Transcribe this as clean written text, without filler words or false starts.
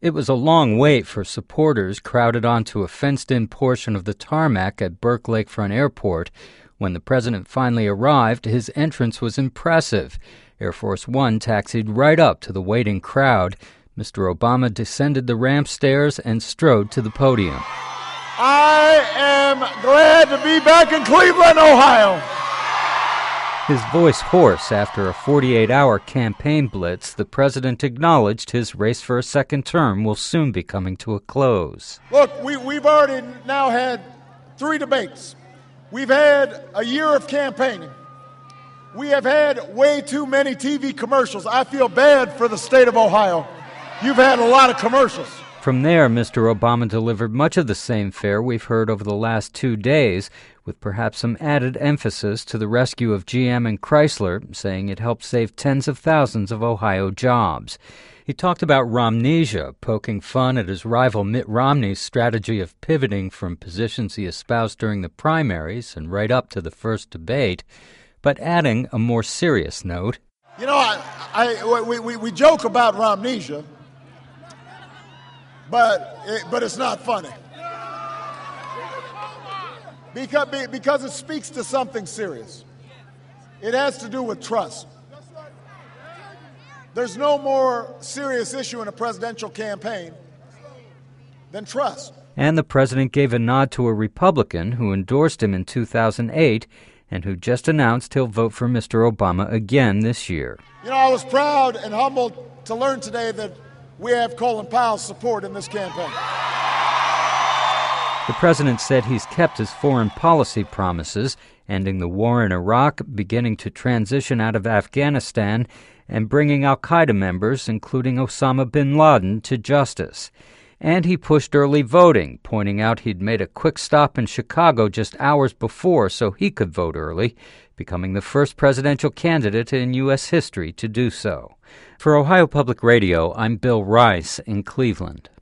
It was a long wait for supporters crowded onto a fenced-in portion of the tarmac at Burke Lakefront Airport. When the president finally arrived, his entrance was impressive. Air Force One taxied right up to the waiting crowd. Mr. Obama descended the ramp stairs and strode to the podium. I am glad to be back in Cleveland, Ohio. His voice hoarse after a 48-hour campaign blitz, the president acknowledged his race for a second term will soon be coming to a close. Look, we've already now had 3 debates. We've had a year of campaigning. We have had way too many TV commercials. I feel bad for the state of Ohio. You've had a lot of commercials. From there, Mr. Obama delivered much of the same fare we've heard over the last 2 days, with perhaps some added emphasis to the rescue of GM and Chrysler, saying it helped save tens of thousands of Ohio jobs. He talked about Romnesia, poking fun at his rival Mitt Romney's strategy of pivoting from positions he espoused during the primaries and right up to the first debate, but adding a more serious note. You know, we joke about Romnesia, but it's not funny. Because it speaks to something serious. It has to do with trust. There's no more serious issue in a presidential campaign than trust. And the president gave a nod to a Republican who endorsed him in 2008 and who just announced he'll vote for Mr. Obama again this year. You know, I was proud and humbled to learn today that we have Colin Powell's support in this campaign. The president said he's kept his foreign policy promises, ending the war in Iraq, beginning to transition out of Afghanistan, and bringing al-Qaeda members, including Osama bin Laden, to justice. And he pushed early voting, pointing out he'd made a quick stop in Chicago just hours before so he could vote early, becoming the first presidential candidate in U.S. history to do so. For Ohio Public Radio, I'm Bill Rice in Cleveland.